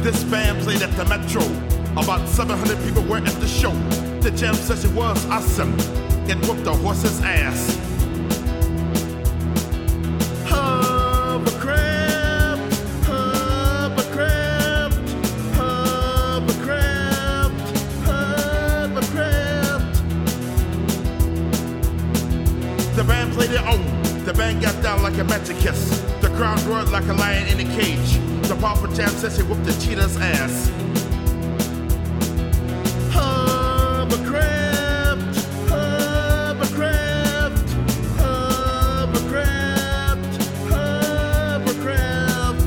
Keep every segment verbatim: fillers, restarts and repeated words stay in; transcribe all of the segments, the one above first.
This band played at the Metro. About seven hundred people were at the show. The jam session was awesome. It whooped the horse's ass. Hovercraft, hovercraft, hovercraft, hovercraft. The band played it on. The band got down like a masochist. The crowd roared like a lion in a cage. The powerful jam session whooped the cheetah's ass. Hovercraft, hovercraft, hovercraft, hovercraft.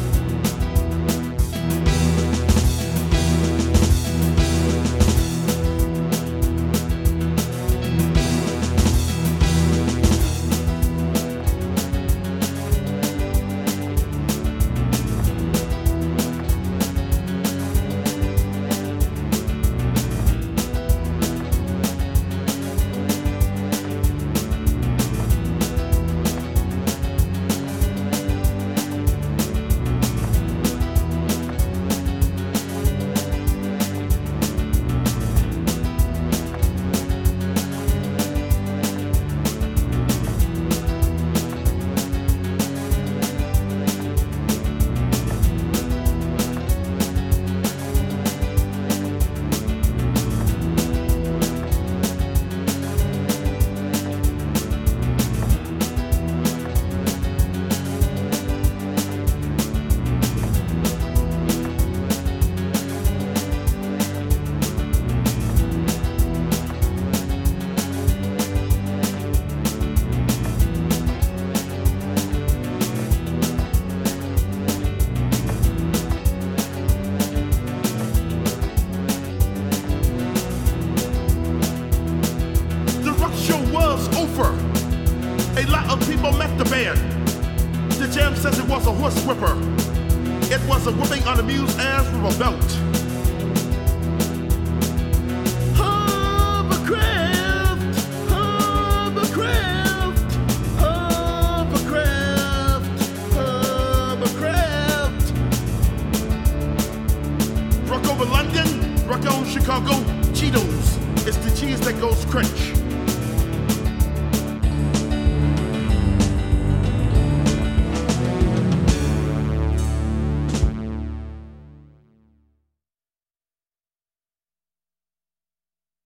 A lot of people met the band. The jam session was a horse whipper. It was a whipping on the mule's ass with a belt. Hovercraft, hovercraft, hovercraft, hovercraft. Rock over London, rock on Chicago, Cheetos. It's the cheese that goes crunch.